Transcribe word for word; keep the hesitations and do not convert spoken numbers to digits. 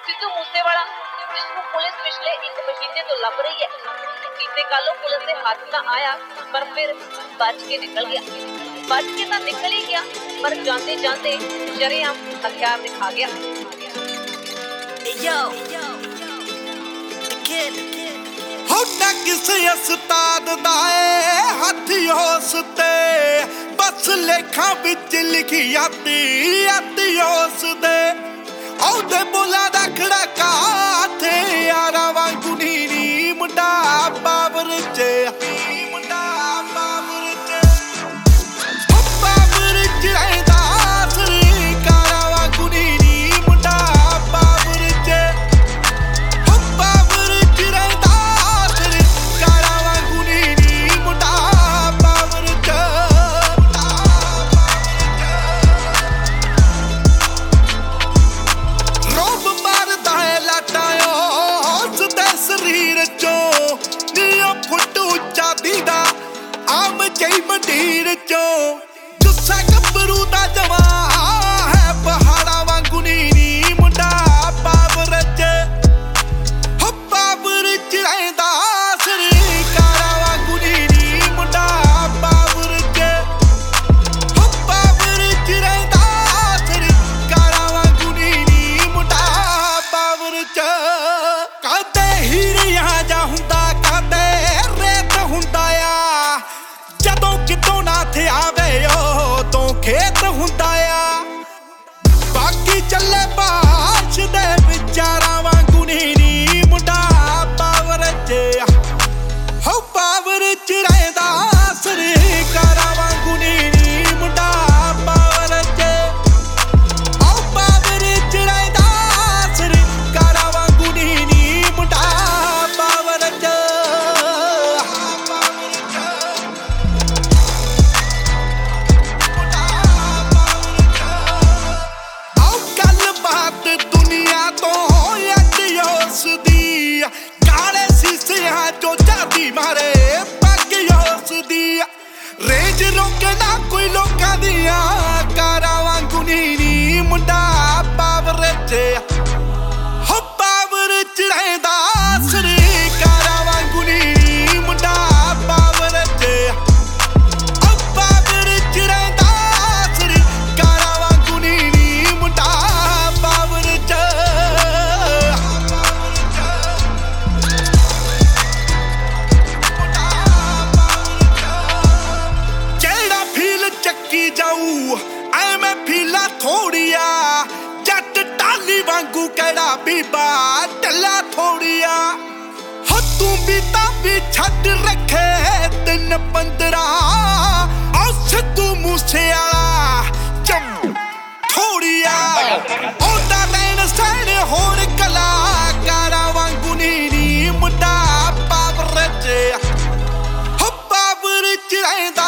ਸਿੱਧੂ ਮੂਸੇਵਾਲਾ ਜਿਸ ਨੂੰ ਪੁਲਿਸ ਪਿਛਲੇ ਇੱਕ ਮਹੀਨੇ ਤੋਂ ਲੱਭ ਰਹੀ ਹੈ। ਬੀਤੇ ਕੱਲ੍ਹ ਪੁਲਿਸ ਦੇ ਹੱਥ ਤਾਂ ਆਇਆ ਪਰ ਫਿਰ ਬਚ ਕੇ ਨਿਕਲ ਗਿਆ। ਬਚ ਕੇ ਤਾਂ ਨਿਕਲ ਹੀ ਗਿਆ ਪਰ ਜਾਂਦੇ ਜਾਂਦੇ ਸ਼ਰੇਆਮ ਹਥਿਆਰ ਦਿਖਾ ਗਿਆ। ਹੋ ਨਾ ਕਿਸੇ ਉਸਤਾਦ ਦਾ ਏ ਹੱਥ ਉਸ ਤੇ ਬਸ ਲੇਖਾਂ ਵਿੱਚ ਲਿਖੀ ਆਤੀ ਆਤੀ ਉਸ ਦੇ ਉਹਦੇ ਬੋਲਾਂ ਦਾ ਖੜਕਾ ਤੇ ਯਾਰਾਂ ਵਾਂਗੂ ਨੀ ਮੁੰਡਾ ਬਾਬਰ ਚ ਮੁੰਡਾ ਬਾਬਰ ਚ ਹੋ ਬਾਬਰ ਚ ਰਹਿੰਦਾ ਸਰਕਾਰਾਂ ਵਾਂਗੂ ਨੀ ਮੁੰਡਾ ਬਾਬਰ ਚ ਹੋ ਬਾਬਰ ਚ ਰਹਿੰਦਾ ਸਰਕਾਰਾਂ ਵਾਂਗੂ ਨੀ ਮੁੰਡਾ ਬਾਬਰ ਚ ਰੋਬ ਮਾਰਦਾ ਹੈ ਲਾਟਾਂ ਉਸਦੇ ਸਰੀਰ ਚੋਂ ਨੀ ਉਹ ਫੁੱਟ ਉੱਚਾ ਦੀਦਾ ਆਮ ਜਈ ਮੰਡੀਰ ਚੋਂ ਗੁੱਸਾ ਗੱਭਰੂ ਦਾ ਜਵਾ ਹੈ ਪਹਾੜਾਂ ਵਾਂਗੂ ਨੀ ਮੁੰਡਾ ਬਾਬਰ ਚ ਹੋ ਬਾਬਰ ਚ ਰਹਿੰਦਾ ਸਰਕਾਰਾਂ ਵਾਂਗੂ ਨੀ ਮੁੰਡਾ ਬਾਬਰ ਚ ਹੋ ਬਾਬਰ ਚ ਰਹਿੰਦਾ ਸਰਕਾਰਾਂ ਵਾਂਗੂ ਨੀ ਮੁੰਡਾ ਬਾਬਰ ਚ ਕਦੇ ਹੀਰਿਆਂ ਜਾ ਹੁੰਦਾ ਕਦੇ ਰੇਤ ਹੁੰਦਾ ਆ ਜਦੋਂ ਕਿਤੋਂ ਨਾ ਥੇ ਆਵੇ ਉਹ ਤੋਂ ਖੇਤ ਹੁੰਦਾ ਆ ਬਾਕੀ ਚੱਲੇ ਬਾਸ਼ ਦੇ ਵਿਚਾਰਾਂ ਵਾਂਗੂ ਨੀ ਮੁੰਡਾ ਬਾਬਰ ਚ ਹੋ ਬਾਬਰ ਚ ਰਹਿੰਦਾ ਸਰਕਾਰਾਂ ਵਾਂਗੂ ਨੀ ਮੁੰਡਾ ਬਾਬਰ ਚ ਹੋ ਬਾਬਰ ਚ ਰਹਿੰਦਾ ਸਰਕਾਰਾਂ ਵਾਂਗੂ ਨੀ ਮੁੰਡਾ ਬਾਬਰ ਚ ਆਓ ਗੱਲਬਾਤ ਦੁਨੀਆ ਤੋਂ ਅੱਜ ਉਸ ਦੀ ਕਾਲੇ ਸੀਸਿਆਂ ਚੋਂ ਝਾਤੀ ਮਾਰੇ ਪੱਗ ਉਸ ਦੀ ਰੇਂਜ ਰੋਕੇ ਨਾ ਕੋਈ ਲੋਕਾਂ ਦੀਆਂ ਕਾਰਾਂ ਵਾਂਗੂ ਨੀ ਮੁੰਡਾ ਬਾਬਰ ਚ ਹੋ ਬਾਬਰ ਚ ਰਹਿੰਦਾ ਸਰਕਾਰਾਂ ਵਾਂਗੂ ਨੀ ਮੁੰਡਾ ਬਾਬਰ ਚ ਹੋ ਬਾਬਰ ਚ ਰਹਿੰਦਾ ਸਰਕਾਰਾਂ ਵਾਂਗੂ ਨੀ ਮੁੰਡਾ ਬਾਬਰ ਚ ਜਿਹੜਾ ਫੀਲ ਚੱਕੀ ਜਾਊ ਐਵੇਂ ਫੀਲਾ ਥੋੜੀਆ ਜੱਟ ਟਾਲੀ ਵਾਂਗੂ ਕਿਹੜਾ ਬੀਬਾ ਢੱਲਾ ਥੋੜੀਆ ਹੋ ਤੂੰ ਵੀ ਤਾਂ ਵੀ ਛੱਡ ਰੱਖੇ ਤਿੰਨ ਪੰਦਰਾਂ ਆ ਸਿੱਧੂ ਮੂਸੇਵਾਲਾ ਚਮ ਥੋੜੀਆ ਉਹਦਾ ਲੈਣ ਸੈਣ ਹੋਰ ਕਲਾਕਾਰਾਂ ਵਾਂਗੂ ਨੀ ਮੁੰਡਾ ਬਾਬਰ ਚ ਹੋ ਬਾਬਰ ਚ ਰਹਿੰਦਾ